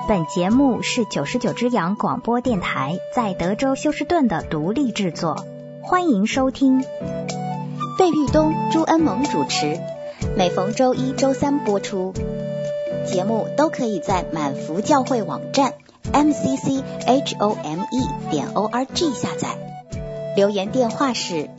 本节目是99只羊广播电台在德州休斯顿的独立制作，欢迎收听。 费玉东、朱恩萌主持，每逢周一、周三播出。节目都可以在满福教会网站 mcchome.org 下载。留言电话是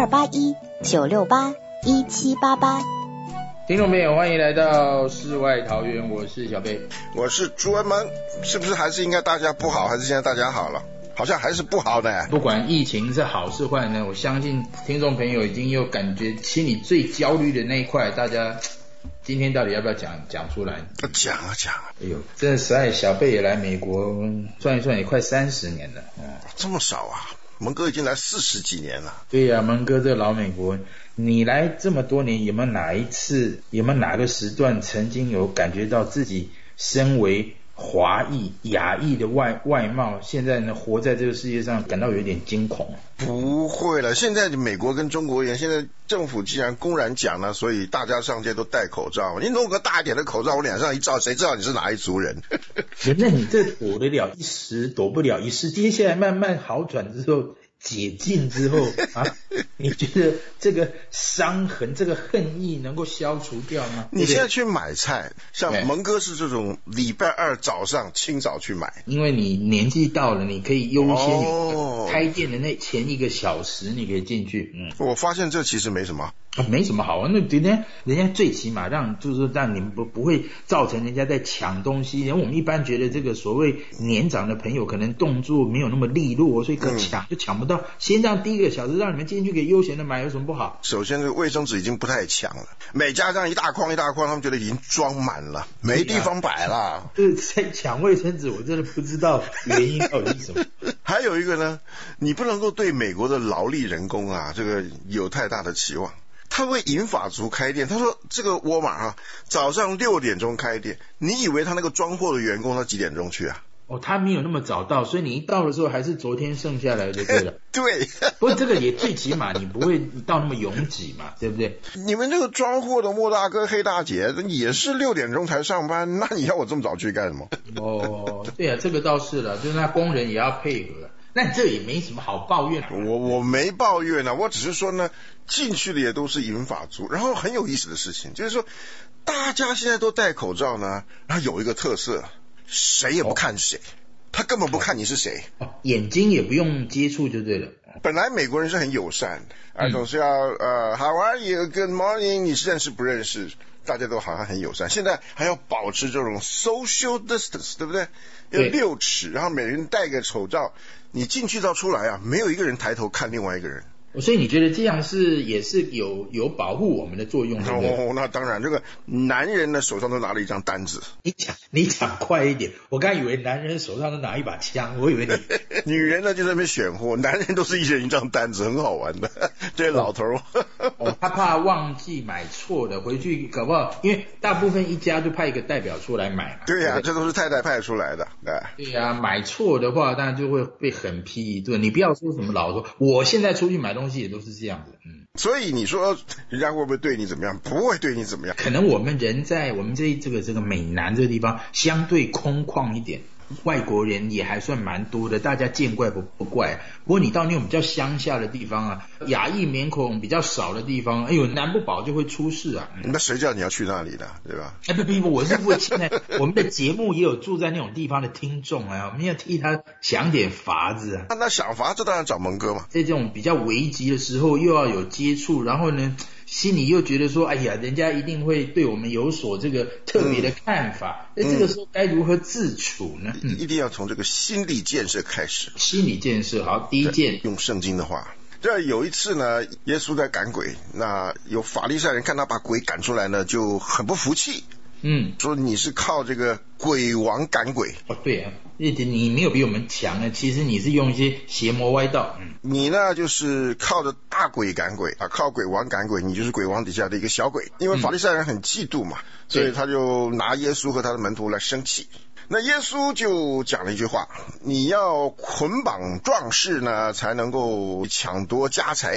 281-968-1788。 听众朋友，欢迎来到世外桃源，我是小贝， 我是朱恩萌。是不是还是应该大家不好，还是现在大家好了？好像还是不好呢。 不管疫情是好是坏呢，我相信听众朋友已经有感觉，心里最焦虑的那一块，大家今天到底要不要讲出来？ 讲啊！ 哎呦，真的实在，小贝也来美国算一算也快30年了。 这么少啊？蒙哥已经来40几年了。 对呀，蒙哥这老美国，你来这么多年，有没有哪个时段曾经有感觉到自己身为华裔、亚裔的外貌，现在呢活在这个世界上感到有点惊恐？ 不会了，现在美国跟中国一样，现在政府既然公然讲了，所以大家上街都戴口罩。你弄个大一点的口罩，我脸上一照，谁知道你是哪一族人？ 那你这躲得了一时，躲不了一时。接下来慢慢好转之后，解禁之后啊，你觉得这个伤痕、这个恨意能够消除掉吗？ 你现在去买菜，像蒙哥是这种礼拜二早上清早去买， 因为你年纪到了，你可以优先开店的那前1个小时，你可以进去。 我发现这其实没什么。 没什么好玩，那人家最起码就是让你们不会造成人家在抢东西。然后我们一般觉得这个所谓年长的朋友可能动作没有那么利落，所以就抢不到。先让第1个小时让你们进去给悠闲的买，有什么不好？ 首先，这个卫生纸已经不太抢了，每家这样一大筐，他们觉得已经装满了，没地方摆了。 在抢卫生纸，我真的不知道原因到底是什么。 还有一个呢，你不能够对美国的劳力人工啊，这个有太大的期望。他为银发族开店，他说这个沃尔玛啊，早上6点钟开店，你以为他那个装货的员工他几点钟去啊？ 他没有那么早到，所以你一到的时候还是昨天剩下来的，对了。 对， 不过这个也最起码你不会到那么拥挤嘛，对不对？ 你们这个装货的莫大哥、黑大姐也是6点钟才上班，那你要我这么早去干什么？ 对啊，这个倒是了，就是那工人也要配合。那这也没什么好抱怨我没抱怨啊，我只是说呢，进去的也都是银发族。然后很有意思的事情就是说，大家现在都戴口罩呢，然后有一个特色，谁也不看谁，他根本不看你是谁， 眼睛也不用接触就对了。 本来美国人是很友善的，总是要How are you? Good morning， 你认识不认识？大家都好像很友善，现在还要保持这种 social distance， 对不对？要6尺，然后每人戴个口罩，你进去到出来啊，没有一个人抬头看另外一个人。 所以你觉得这样也是有保护我们的作用，对不对？ 那当然，这个男人呢手上都拿了一张单子。 你讲快一点，我刚以为男人手上都拿一把枪，我以为你女人呢就在那边选货，男人都是一人一张单子，很好玩的。这老头他怕忘记买错的，回去搞不好，因为大部分一家就派一个代表出来买嘛。 对呀，这都是太太派出来的。 对呀，买错的话当然就会被狠批一顿。你不要说什么老说，我现在出去买东西也都是这样子。 所以你说人家会不会对你怎么样？不会对你怎么样。 可能我们人在我们这个美南这个地方相对空旷一点，外国人也还算蛮多的，大家见怪不怪。不过你到那种比较乡下的地方啊，亚裔面孔比较少的地方，难不保就会出事啊。 那谁叫你要去那里的，对吧？ 不，我是不现在我们的节目也有住在那种地方的听众啊，我们要替他想点法子啊。 那想法子当然找蒙哥嘛。 在这种比较危急的时候，又要有接触，然后呢，心里又觉得说，哎呀，人家一定会对我们有所这个特别的看法。那这个时候该如何自处呢？ 一定要从这个心理建设开始。 心理建设，好，第一件， 用圣经的话。这有一次呢，耶稣在赶鬼，那有法利赛人看他把鬼赶出来呢，就很不服气。说你是靠这个鬼王赶鬼。 对啊，你没有比我们强啊，其实你是用一些邪魔歪道。 你呢就是靠着大鬼赶鬼啊，靠鬼王赶鬼，你就是鬼王底下的一个小鬼。因为法利赛人很嫉妒嘛，所以他就拿耶稣和他的门徒来生气。那耶稣就讲了一句话，你要捆绑壮士呢才能够抢夺家财，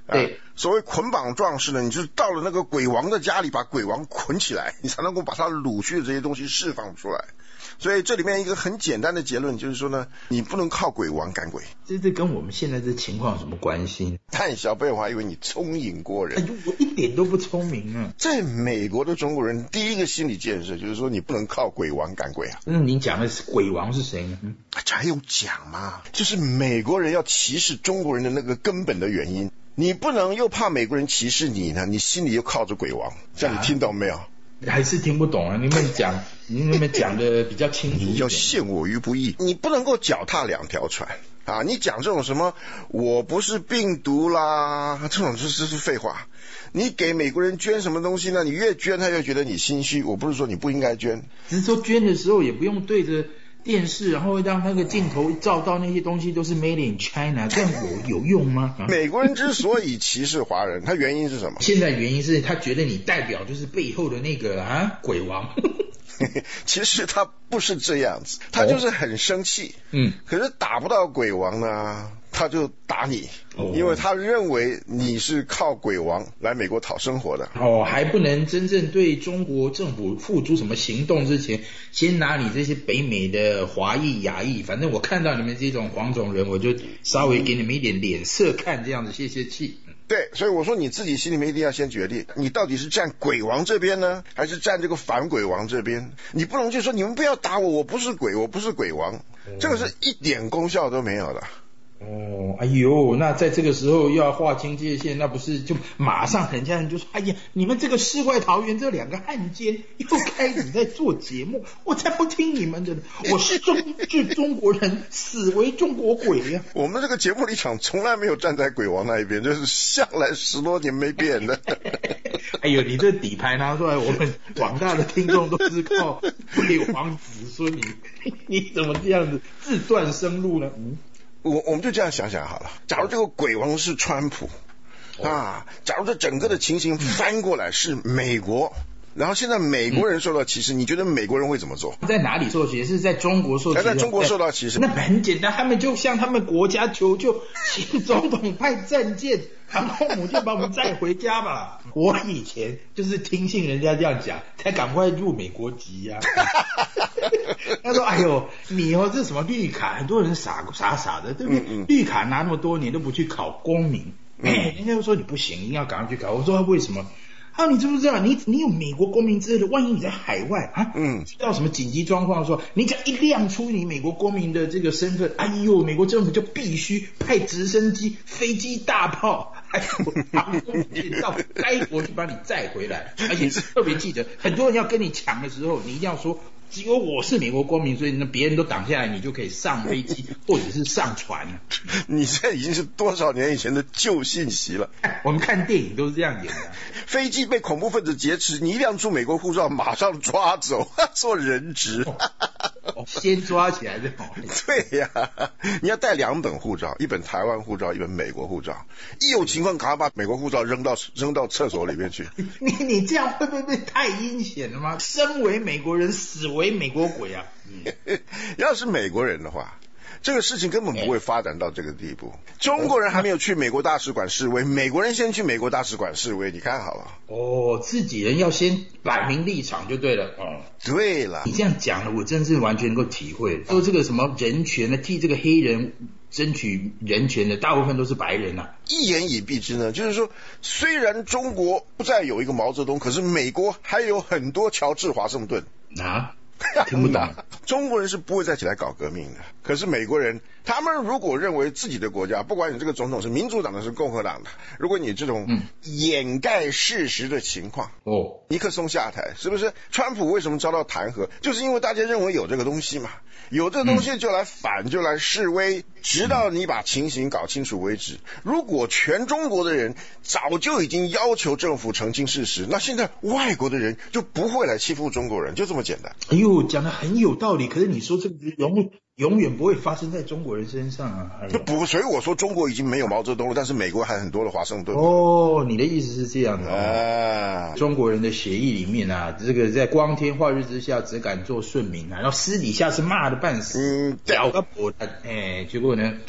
对， 所谓捆绑壮士呢，你就是到了那个鬼王的家里，把鬼王捆起来，你才能够把他掳去的这些东西释放出来。所以这里面一个很简单的结论就是说呢，你不能靠鬼王赶鬼。 这跟我们现在这情况有什么关系？ 太小辈，我还以为你聪颖过人。 哎呦，我一点都不聪明啊！ 在美国的中国人第一个心理建设就是说，你不能靠鬼王赶鬼啊。 你讲的是鬼王是谁呢？ 这还用讲吗？就是美国人要歧视中国人的那个根本的原因。你不能又怕美国人歧视你呢，你心里又靠着鬼王，这样你听懂没有？ 还是听不懂啊！你们讲的比较清楚。 你要陷我于不义，你不能够脚踏两条船啊！你讲这种什么我不是病毒啦，这种就是废话。你给美国人捐什么东西呢？你越捐他越觉得你心虚。我不是说你不应该捐， 只是说捐的时候也不用对着电视，然后让那个镜头照到那些东西都是 Made in China， 这样有用吗？ 美国人之所以歧视华人，他原因是什么？ 现在原因是他觉得你代表就是背后的那个鬼王。 其实他不是这样子，他就是很生气。可是打不到鬼王呢，他就打你，因为他认为你是靠鬼王来美国讨生活的。 还不能真正对中国政府付出什么行动之前，先拿你这些北美的华裔亚裔，反正我看到你们这种黄种人，我就稍微给你们一点脸色看，这样子泄泄气。 对，所以我说你自己心里面一定要先决定，你到底是站鬼王这边呢，还是站这个反鬼王这边？你不能就说你们不要打我，我不是鬼，我不是鬼王，这个是一点功效都没有的。 哎呦，那在这个时候要划清界限，那不是就马上人家人就说，哎呀，你们这个世外桃源这两个汉奸又开始在做节目，我才不听你们的呢，我是中国人，死为中国鬼呀！ 我们这个节目立场从来没有站在鬼王那一边，就是向来10多年没变的。 哎呦，你这底牌拿出来，我们广大的听众都是靠鬼王子孙，你怎么这样子自断生路呢？ 我们就这样想想好了，假如这个鬼王是川普假如这整个的情形翻过来是美国，然后现在美国人受到歧视，你觉得美国人会怎么做？ 在哪里受歧视？是在中国受歧视？ 在中国受到歧视？ 那很简单，他们就向他们国家求救，请总统派战舰航空母舰把我们载回家吧。我以前就是听信人家这样讲，才赶快入美国籍呀。他说：“哎呦，你这什么绿卡，很多人傻的，对不对？绿卡拿那么多年都不去考公民，人家就说你不行，一定要赶快去考。我说为什么？你知不知道？你有美国公民之类的，万一你在海外遇到什么紧急状况的时候，你只要一亮出你美国公民的这个身份，哎呦，美国政府就必须派直升机、飞机、大炮，还有航空母舰到该国去把你载回来。而且特别记得，很多人要跟你抢的时候，你一定要说。”只有我是美国公民，所以别人都挡下来，你就可以上飞机或者是上船了。 你这已经是多少年以前的旧信息了。 我们看电影都是这样演的。 飞机被恐怖分子劫持，你一亮出美国护照，马上抓走，做人质。 先抓起来就好。 对呀，你要带2本护照，一本台湾护照，一本美国护照。一有情况，赶快把美国护照扔到厕所里面去。 你这样会不会太阴险了吗？身为美国人，死为美国鬼啊！ 要是美国人的话，这个事情根本不会发展到这个地步。中国人还没有去美国大使馆示威，美国人先去美国大使馆示威，你看好了。 自己人要先摆明立场就对了。 对了， 你这样讲了，我真是完全能够体会。说这个什么人权呢，替这个黑人争取人权的，大部分都是白人啊。 一言以蔽之呢，就是说，虽然中国不再有一个毛泽东，可是美国还有很多乔治华盛顿听不懂。 中国人是不会再起来搞革命的，可是美国人，他们如果认为自己的国家，不管你这个总统是民主党的是共和党的，如果你这种掩盖事实的情况，尼克松下台，是不是？川普为什么遭到弹劾？就是因为大家认为有这个东西嘛，有这个东西就来反，就来示威，直到你把情形搞清楚为止。如果全中国的人早就已经要求政府澄清事实，那现在外国的人就不会来欺负中国人，就这么简单。 哎呦，讲得很有道理，可是你说这个永远不会发生在中国人身上啊！ 所以我说中国已经没有毛泽东了，但是美国还很多的华盛顿。 你的意思是这样的中国人的协议里面这个在光天化日之下只敢做顺民然后私底下是骂的半死，屌个婆结果呢，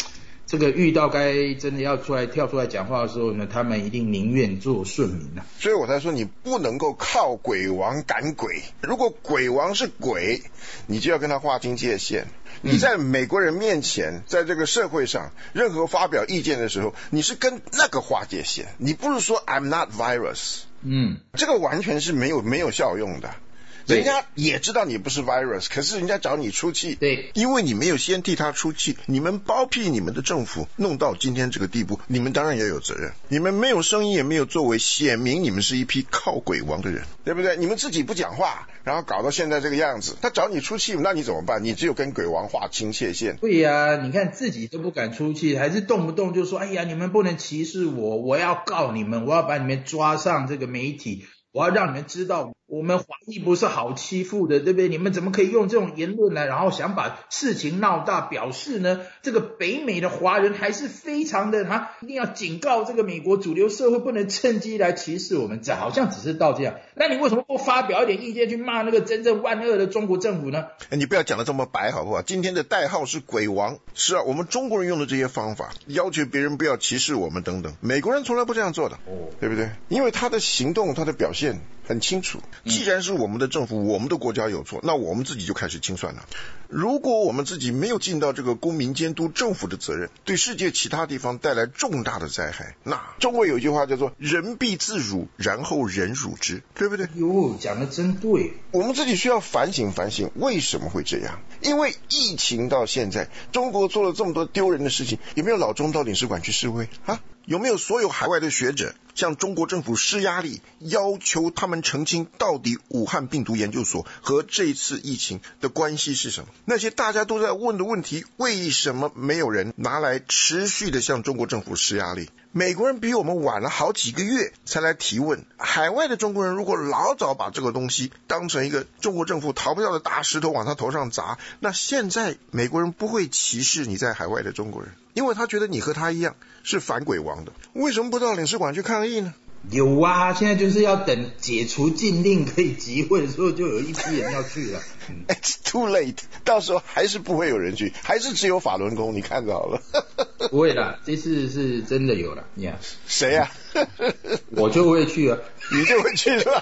这个遇到该真的要跳出来讲话的时候呢，他们一定宁愿做顺民啊。 所以我才说你不能够靠鬼王赶鬼，如果鬼王是鬼，你就要跟他划清界限。你在美国人面前，在这个社会上，任何发表意见的时候，你是跟那个划界限，你不是说 I'm not virus，这个完全是没有效用的。人家也知道你不是 virus， 可是人家找你出气， 对， 因为你没有先替他出气，你们包庇你们的政府弄到今天这个地步，你们当然也有责任。你们没有声音也没有作为，显明你们是一批靠鬼王的人，对不对？你们自己不讲话，然后搞到现在这个样子，他找你出气，那你怎么办？你只有跟鬼王划清界限。 对呀，你看自己都不敢出气，还是动不动就说，哎呀，你们不能歧视我，我要告你们，我要把你们抓上这个媒体，我要让你们知道我们华裔不是好欺负的，对不对？你们怎么可以用这种言论来，然后想把事情闹大，表示呢这个北美的华人还是非常的一定要警告这个美国主流社会不能趁机来歧视我们，这好像只是到这样。那你为什么不发表一点意见去骂那个真正万恶的中国政府呢？ 你不要讲得这么白好不好？今天的代号是鬼王，是啊，我们中国人用的这些方法，要求别人不要歧视我们等等，美国人从来不这样做的，对不对？因为他的行动他的表现很清楚，既然是我们的政府我们的国家有错，那我们自己就开始清算了。如果我们自己没有尽到这个公民监督政府的责任，对世界其他地方带来重大的灾害，那中国有一句话叫做人必自辱，然后人辱之，对不对？ 哟，讲得真对。 我们自己需要反省反省，为什么会这样？因为疫情到现在，中国做了这么多丢人的事情，有没有老中到领事馆去示威啊？有没有所有海外的学者向中国政府施压力，要求他们澄清到底武汉病毒研究所和这次疫情的关系是什么？那些大家都在问的问题，为什么没有人拿来持续的向中国政府施压力？美国人比我们晚了好几个月才来提问，海外的中国人如果老早把这个东西当成一个中国政府逃不掉的大石头往他头上砸，那现在美国人不会歧视你在海外的中国人，因为他觉得你和他一样是反鬼王的。为什么不到领事馆去抗议呢？ 有啊，现在就是要等解除禁令可以集会的时候，就有一批人要去了。 It's too late， 到时候还是不会有人去，还是只有法轮功，你看着好了。 不会啦，这次是真的有了。 谁啊？ 我就会去了。 你就会去了？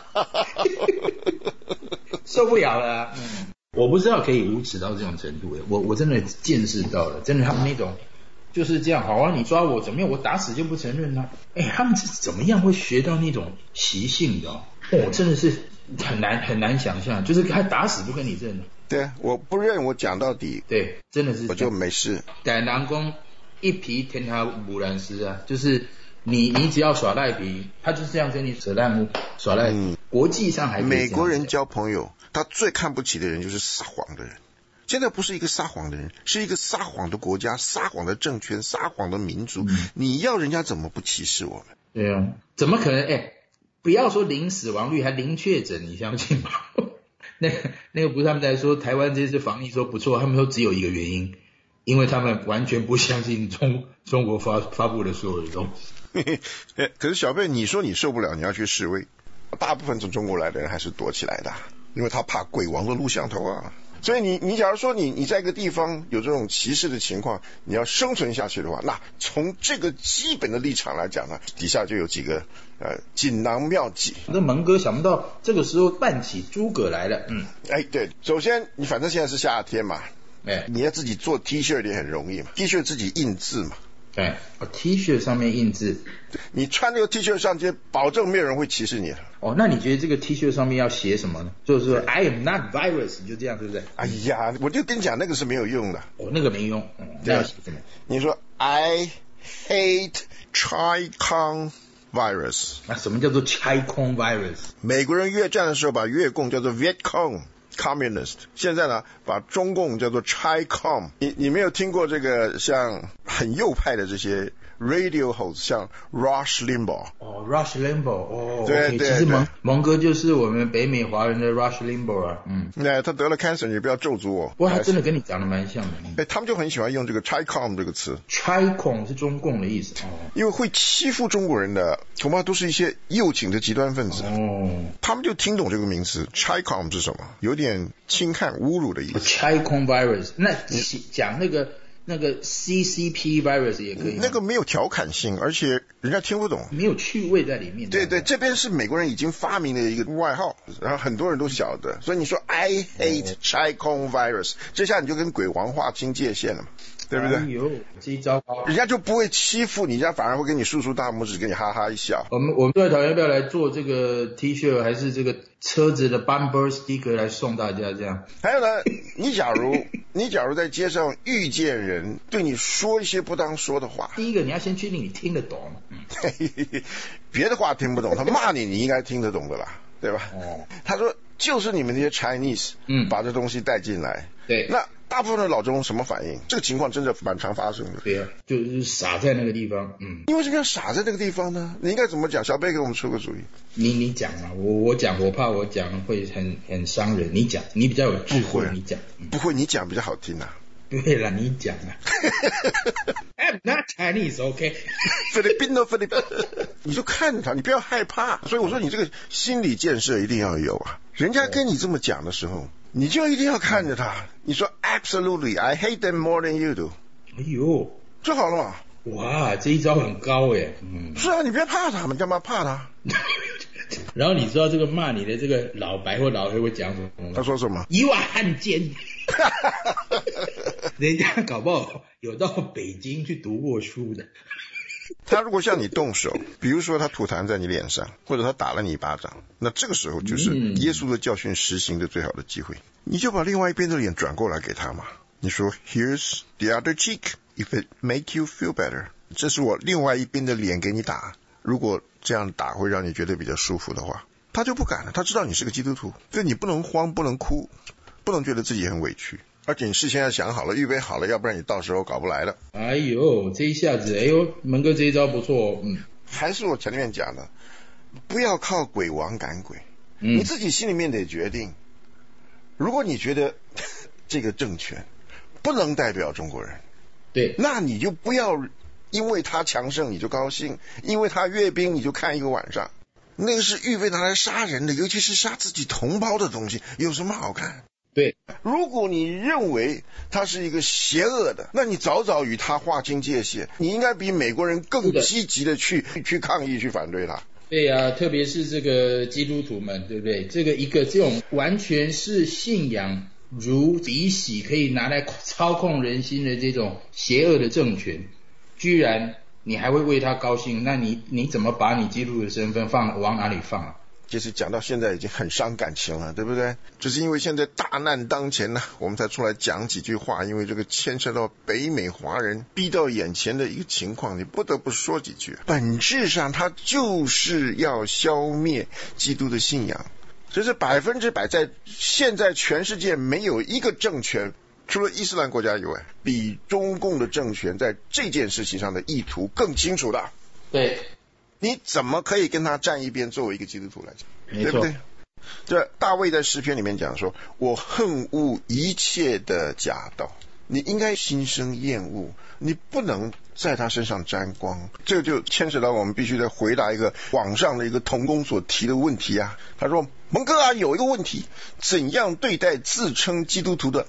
受不了了。我不知道可以无耻到这种程度，我真的见识到了，真的他们那种就是这样，好啊，你抓我怎么样，我打死就不承认啊。他们是怎么样会学到那种习性的真的是很难想象，就是他打死不跟你认了。 对，我不认，我讲到底。 对，真的是我就没事。 但人讲一皮天下无难事啊，就是你只要耍赖皮，他就是这样跟你扯烂污耍赖皮。国际上还美国人交朋友，他最看不起的人就是撒谎的人。现在不是一个撒谎的人，是一个撒谎的国家、撒谎的政权、撒谎的民族。你要人家怎么不歧视我们？ 对啊，怎么可能？不要说零死亡率，还零确诊，你相信吗？那个不是他们在说台湾这次防疫说不错，他们说只有一个原因，因为他们完全不相信中国发布的所有的东西。 可是小贝，你说你受不了，你要去示威，大部分从中国来的人还是躲起来的，因为他怕鬼王的录像头啊。所以你假如说你在一个地方有这种歧视的情况，你要生存下去的话，那从这个基本的立场来讲呢，底下就有几个锦囊妙计。 那蒙哥想不到这个时候扮起诸葛来了。 对，首先你反正现在是夏天嘛，你要自己做 T 恤也很容易嘛， T 恤自己印字嘛。 T 恤上面印字， 你穿这个 T 恤上街，保证没有人会歧视你了。 那你觉得这个 T 恤上面要写什么呢？就是说 I am not virus， 你就这样，对不对？ 哎呀，我就跟你讲，那个是没有用的。 那个没用。那要写什么？ 你说 I hate Chi-Con virus。 什么叫做 Chi-Con virus？ 美国人越战的时候把越共叫做 Vietcong。Communist， 现在呢把中共叫做 Chi-Com。 你没有听过这个像很右派的这些 radio host， 像 Rush Limbaugh。Rush Limbaugh。 对， 其实蒙哥就是我们北美华人的 Rush Limbaugh 啊。 他得了 cancer， 你不要咒诅我。 不过他真的跟你长得蛮像的。 他们就很喜欢用这个 Chi-Com 这个词。 Chi-Com 是中共的意思。 因为会欺负中国人的恐怕都是一些右倾的极端分子。他们就听懂这个名词 Chi-Com 是什么，有点轻看侮辱的意思。 Chi-Con virus， 那讲那个那个 CCP virus 也可以吗？ 那个没有调侃性，而且人家听不懂， 没有趣味在里面。 对对，这边是美国人已经发明的一个外号，然后很多人都晓得，所以你说 I hate Chi-Kung virus， 这下你就跟鬼王划清界限了嘛，对不对？ 哎呦，这一招人家就不会欺负你，人家反而会跟你竖大拇指，跟你哈哈一笑。 我们最讨厌要不要来做这个 T 恤，还是这个车子的 bumper sticker 来送大家这样？ 还有呢，你假如在街上遇见人对你说一些不当说的话， 第一个你要先确定你听得懂。 别的话听不懂，他骂你你应该听得懂的啦，对吧？他说就是你们这些 Chinese 把这东西带进来， 对， 那大部分的老中什么反应？这个情况真的蛮常发生的。 对啊，就是傻在那个地方。 因为什么要傻在那个地方呢？你应该怎么讲？小贝给我们出个主意。 你讲嘛，我讲，我怕我讲会很伤人。你讲，你比较有智慧，你讲。 不会，你讲比较好听啊。 对了，你讲啊。I'm not Chinese, OK？ 菲律宾，你就看着他，你不要害怕。所以我说你这个心理建设一定要有啊。人家跟你这么讲的时候，你就一定要看着他。你说 Absolutely, I hate them more than you do。 哎呦， 就好了嘛。 哇，这一招很高耶。 是啊，你别怕他们，干嘛怕他？ 然后你知道这个骂你的这个老白或老黑会讲什么吗？ 他说什么 ？You are 汉奸。人家搞不好有到北京去读过书的。 他如果向你动手，比如说他吐痰在你脸上，或者他打了你一巴掌，那这个时候就是耶稣的教训实行的最好的机会。你就把另外一边的脸转过来给他嘛。你说 Here's the other cheek if it make you feel better。这是我另外一边的脸给你打。如果这样打会让你觉得比较舒服的话，他就不敢了。他知道你是个基督徒，所以你不能慌，不能哭，不能觉得自己很委屈，而且你事先要想好了，预备好了，要不然你到时候搞不来了。 哎呦，这一下子，哎呦，门哥这一招不错。 还是我前面讲的，不要靠鬼王赶鬼，你自己心里面得决定。如果你觉得这个政权不能代表中国人， 对， 那你就不要因为他强盛你就高兴，因为他阅兵你就看一个晚上。那个是预备拿来杀人的，尤其是杀自己同胞的东西，有什么好看？ 对， 如果你认为他是一个邪恶的，那你早早与他划清界限，你应该比美国人更积极的去抗议去反对他。 对啊，特别是这个基督徒们，对不对？这个一个这种完全是信仰如鼻息可以拿来操控人心的这种邪恶的政权，居然你还会为他高兴，那你怎么把你基督徒的身份往哪里放啊？ 其实讲到现在已经很伤感情了，对不对？就是因为现在大难当前呢，我们才出来讲几句话，因为这个牵涉到北美华人逼到眼前的一个情况，你不得不说几句。本质上它就是要消灭基督的信仰，这是100%在现在全世界没有一个政权除了伊斯兰国家以外，比中共的政权在这件事情上的意图更清楚的。 对， 你怎么可以跟他站一边？作为一个基督徒来讲， 没错， 对不对？这大卫在诗篇里面讲说，我恨恶一切的假道。你应该心生厌恶，你不能在他身上沾光。这就牵扯到我们必须得回答一个网上的一个同工所提的问题啊。他说，蒙哥啊，有一个问题，怎样对待自称基督徒的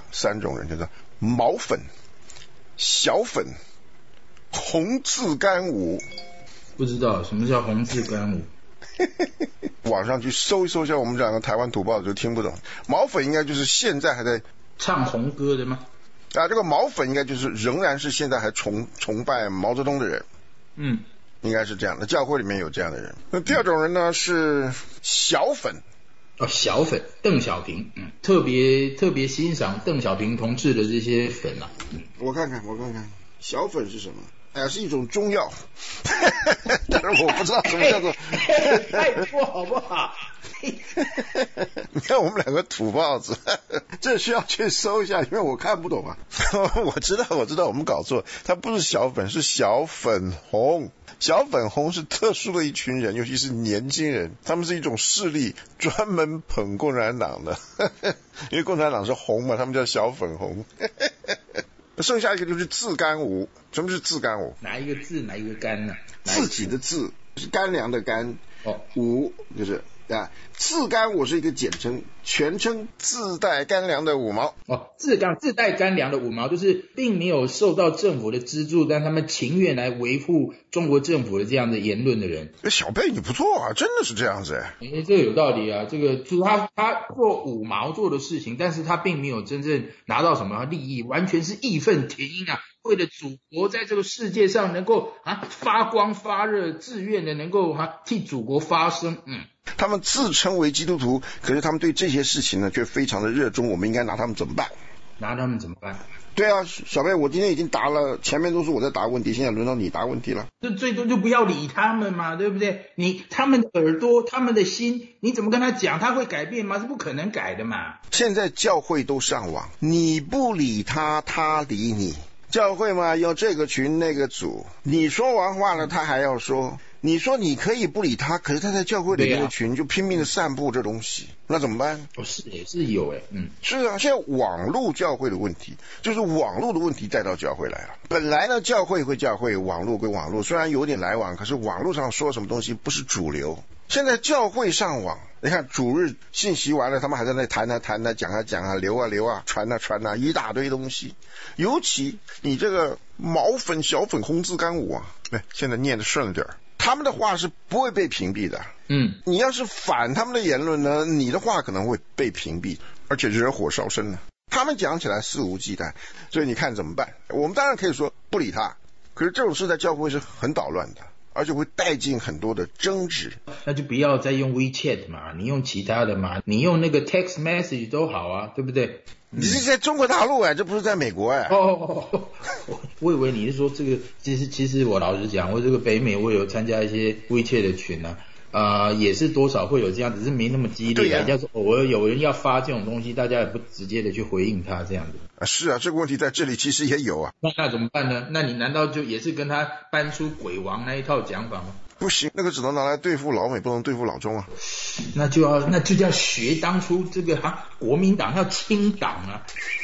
3种人，叫做毛粉、小粉、红字干舞。 不知道什么叫红字干舞。 网上去搜一搜一下，我们两个台湾土包就听不懂。毛粉应该就是现在还在唱红歌的吗？ 这个毛粉应该就是仍然是现在还崇拜毛泽东的人。应该是这样的，教会里面有这样的人。那第2种人呢是小粉。 小粉，邓小平，特别欣赏邓小平同志的这些粉啊。 我看看，小粉是什么？是一种中药，但是我不知道什么叫做。 太多好不好？ 你看我们两个土包子，这需要去搜一下，因为我看不懂啊。我知道，我们搞错，它不是小粉，是小粉红。小粉红是特殊的一群人，尤其是年轻人，他们是一种势力，专门捧共产党的，因为共产党是红嘛，他们叫小粉红。剩下一个就是自干舞。什么是自干舞？ 哪一个字哪一个干呢？ 自己的自是干粮的干，舞就是啊，自干五是一个简称，全称自带干粮的五毛。 自带干粮的五毛就是并没有受到政府的资助，但他们情愿来维护中国政府的这样的言论的人。 小贝你不错啊，真的是这样子这个有道理啊，这个就是他做五毛做的事情，但是他并没有真正拿到什么利益，完全是义愤填膺啊，为了祖国在这个世界上能够发光发热，自愿的能够替祖国发声。 他们自称为基督徒，可是他们对这些事情呢却非常的热衷，我们应该拿他们怎么办？ 拿他们怎么办？ 对啊，小贝，我今天已经答了，前面都是我在答问题，现在轮到你答问题了。 这最多就不要理他们嘛，对不对？他们的耳朵，他们的心，你怎么跟他讲，他会改变吗？是不可能改的嘛。 现在教会都上网，你不理他，他理你。教会嘛，要这个群那个组，你说完话了，他还要说。你说你可以不理他，可是他在教会里面的群就拼命的散布这东西，那怎么办？ 是也是有是啊，现在网络教会的问题，就是网络的问题带到教会来了。本来呢，教会归教会，网络归网络，虽然有点来往，可是网络上说什么东西不是主流。现在教会上网，你看主日信息完了，他们还在那谈讲啊，留啊，传啊，一大堆东西。尤其你这个毛粉小粉红自干五现在念得顺了点儿。他们的话是不会被屏蔽的。你要是反他们的言论呢，你的话可能会被屏蔽，而且惹火烧身呢。他们讲起来肆无忌惮，所以你看怎么办？我们当然可以说不理他，可是这种事在教会是很捣乱的，而且会带进很多的争执。 那就不要再用 WeChat 嘛，你用其他的嘛，你用那个 text message 都好啊，对不对？ 你是在中国大陆这不是在美国我以为你是说这个，其实我老实讲，我这个北美我有参加一些 WeChat 的群也是多少会有这样，只是没那么激烈。人家说偶尔有人要发这种东西，大家也不直接的去回应他这样子。 是啊，这个问题在这里其实也有啊。 那怎么办呢？那你难道就也是跟他搬出鬼王那一套讲法吗？ 不行，那个只能拿来对付老美，不能对付老中啊。 那就要学当初这个国民党要清党啊。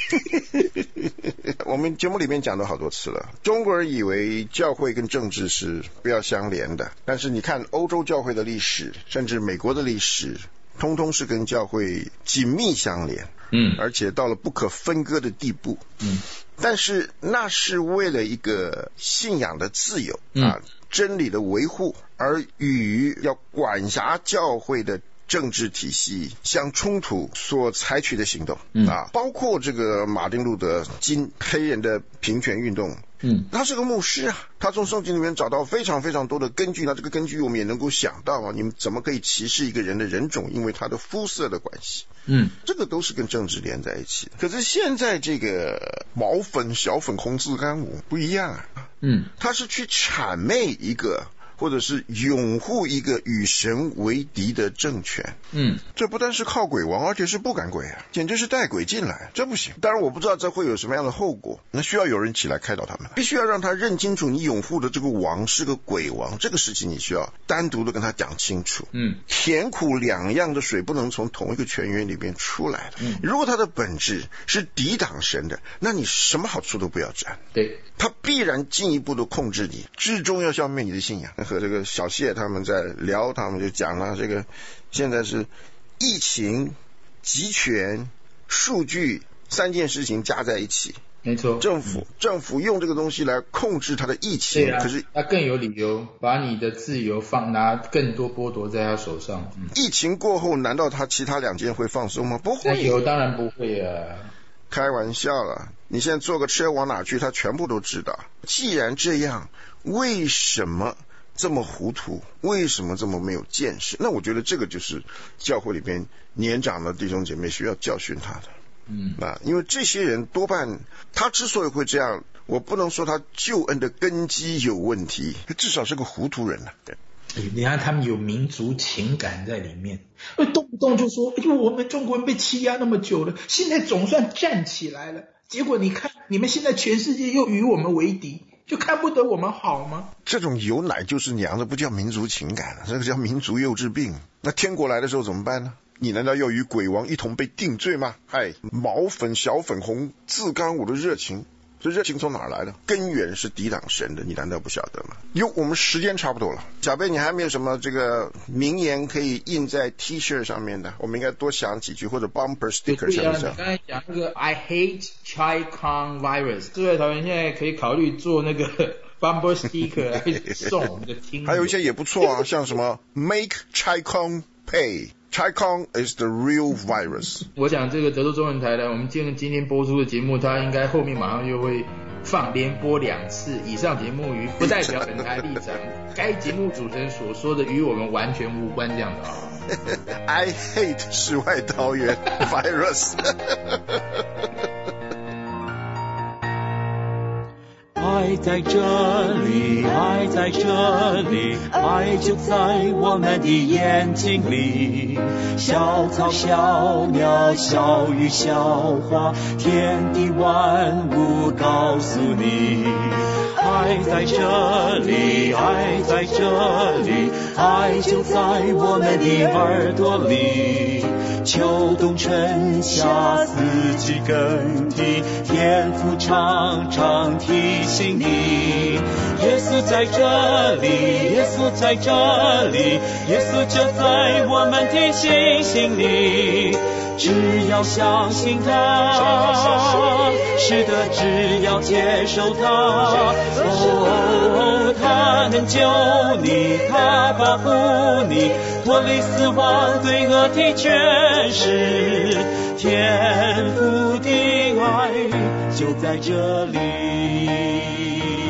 我们节目里面讲了好多次了，中国人以为教会跟政治是不要相连的，但是你看欧洲教会的历史，甚至美国的历史，通通是跟教会紧密相连，而且到了不可分割的地步。但是那是为了一个信仰的自由真理的维护，而与要管辖教会的政治体系相冲突所采取的行动包括这个马丁路德金黑人的平权运动。他是个牧师他从圣经里面找到非常非常多的根据，那这个根据我们也能够想到你们怎么可以歧视一个人的人种，因为他的肤色的关系。这个都是跟政治连在一起的。可是现在这个毛粉小粉红自干五不一样他是去谄媚一个或者是拥护一个与神为敌的政权。这不但是靠鬼王，而且是不赶鬼简直是带鬼进来，这不行。当然我不知道这会有什么样的后果，那需要有人起来开导他们，必须要让他认清楚你拥护的这个王是个鬼王，这个事情你需要单独的跟他讲清楚。甜苦两样的水不能从同一个泉源里面出来的。如果他的本质是抵挡神的，那你什么好处都不要沾。 对， 他必然进一步的控制你，至终要消灭你的信仰。和这个小谢他们在聊，他们就讲了这个现在是疫情、集权、数据三件事情加在一起。 没错， 政府用这个东西来控制他的疫情，可是他更有理由把你的自由拿更多剥夺在他手上。 疫情过后，难道他其他两件会放松吗？不会， 当然不会开玩笑了，你现在坐个车往哪去，他全部都知道。既然这样，为什么这么糊涂？为什么这么没有见识？那我觉得这个就是教会里边年长的弟兄姐妹需要教训他的。因为这些人多半他之所以会这样，我不能说他救恩的根基有问题，至少是个糊涂人你看他们有民族情感在里面，动不动就说我们中国人被欺压那么久了，现在总算站起来了，结果你看你们现在全世界又与我们为敌，就看不得我们好吗？ 这种有奶就是娘的不叫民族情感这个叫民族幼稚病。那天国来的时候怎么办呢？你难道要与鬼王一同被定罪吗？毛粉小粉红自干五的热情这热情从哪儿来的？根源是抵挡神的，你难道不晓得吗？我们时间差不多了，小贝，你还没有什么这个名言可以印在 T 恤上面的？我们应该多想几句，或者 bumper sticker 上面。 你刚才讲那个 I hate Chi-Con virus， 智慧桃园现在可以考虑做那个bumper sticker 来送我们的听友。 还有一些也不错啊，像什么 Make Chi-Con Pay。Chi-Con is the real virus。 我想这个德州中文台呢，我们今天播出的节目，它应该后面马上就会连播2次。以上节目于不代表本台立场，该节目主持人所说的与我们完全无关，这样的啊。 I hate 世外桃源 virus。 爱在这里，爱在这里，爱就在我们的眼睛里。小草小鸟小鱼小花，天地万物告诉你。爱在这里，爱在这里，爱就在我们的耳朵里。秋冬春夏四季更替，天父常常提醒你。耶稣在这里，耶稣在这里，耶稣就在我们的心里。只要相信他，是的，只要接受他，他能救你，他保护你，脱离死亡罪恶的权势，天父的爱就在这里。